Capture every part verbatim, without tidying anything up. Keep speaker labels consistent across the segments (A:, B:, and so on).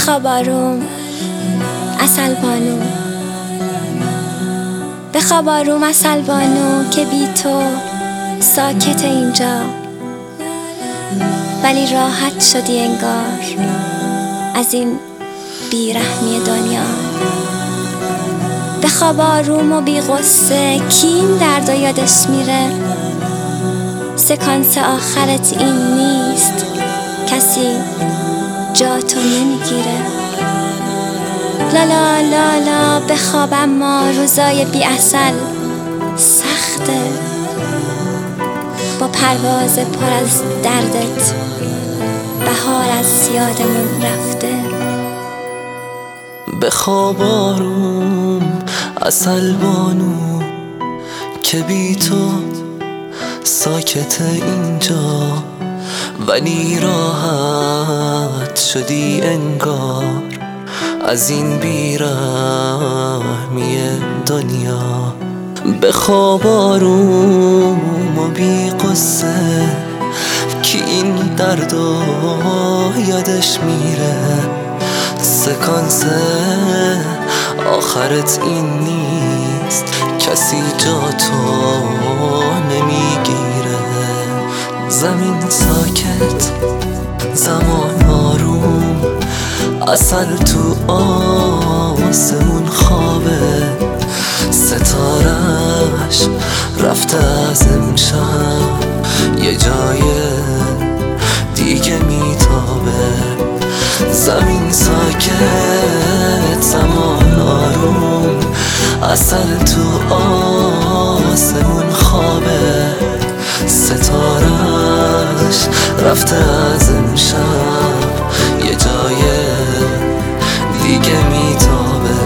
A: بخواب آروم عسل بانو، بخواب آروم عسل بانو که بی تو ساکت اینجا، ولی راحت شدی انگار از این بیرحمی دنیا. بخواب آروم و بی غصه کی این درد و یادش میره، سکانس آخرت این نیست کسی جا تو نمیگیره. لالا لالا بخواب اما روزای بی عسل سخته، با پرواز پر از دردت بهار از یادمون رفته.
B: بخواب آروم عسل بانو که بی تو ساکت اینجا، ولی راحت شدی انگار از این بیرحمی دنیا. بخواب آروم و بی قصه که این درد و یادش میره، سکانس آخرت این نیست کسی جا تو نمیگیره. زمین ساکت زمان آروم، عسل تو آسمون خوابه، ستارش رفته از امشب یه جای دیگه میتابه. زمین ساکت زمان آروم، عسل تو آسمون خوابه، ستارش رفته از امشب یه جای دیگه میتابه.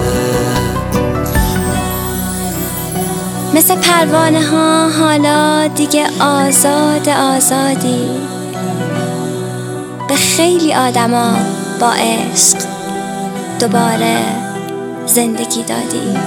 A: مثل پروانه ها حالا دیگه آزاد آزادی، به خیلی آدما با عشق دوباره زندگی دادی.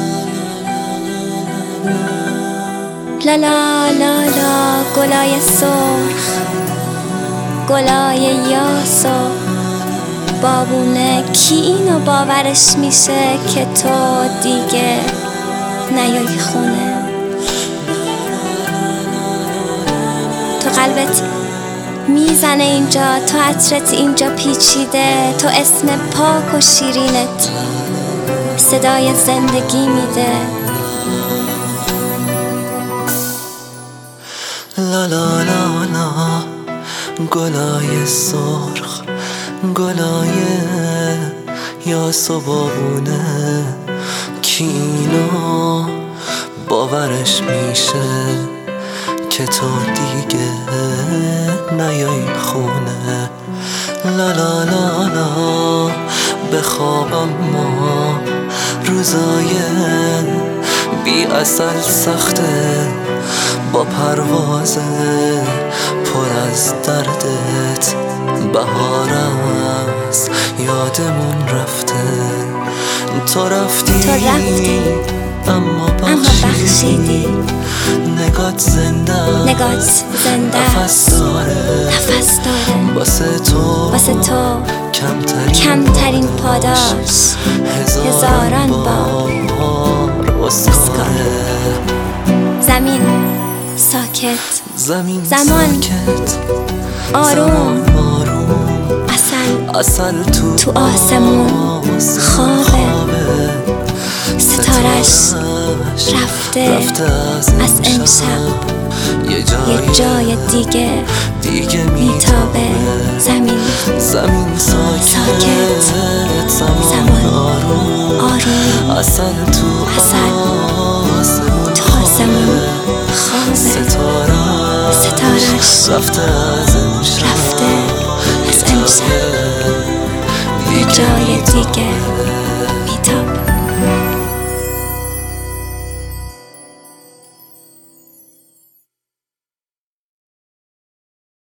A: لالا لالا گلای سرخ، گلای یاس و بابونه، کی اینو باورش میشه که تو دیگه نیایی خونه. تو قلبت میزنه اینجا، تو عطرت اینجا پیچیده، تو اسم پاک و شیرینت صدای زندگی میده.
B: لا لا لا لا گلای سرخ، گلای یاس و بابونه، کی اینو باورش میشه که تو دیگه نیایی خونه. لا لا لا لا بخواب اما روزای بی عسل سخته، با پرواز پر از دردت بهار از یادمون رفته. تو رفتی,
A: تو رفتی
B: اما بخشیدی، نگات زنده
A: نگات زنده
B: نفس داره،
A: نفس داره
B: واسه تو
A: واسه تو
B: کمترین,
A: کمترین پاداش هزاران بار اسکاره.
B: زمین
A: ساکت
B: زمین
A: زمان
B: ساکت
A: آروم,
B: آروم
A: عسل
B: عسل تو,
A: تو آسمون خوابه، ستارش رفته, رفته از امشب یه جای, جای دیگه, دیگه میتابه. زمین
B: زمین ساکت,
A: ساکت
B: زمان آروم,
A: آروم
B: عسل تو
A: عسل
B: آسمون
A: تو آسمون خوابه، ستارش
B: رفته از امشب
A: رفته از امشب یه جای دیگه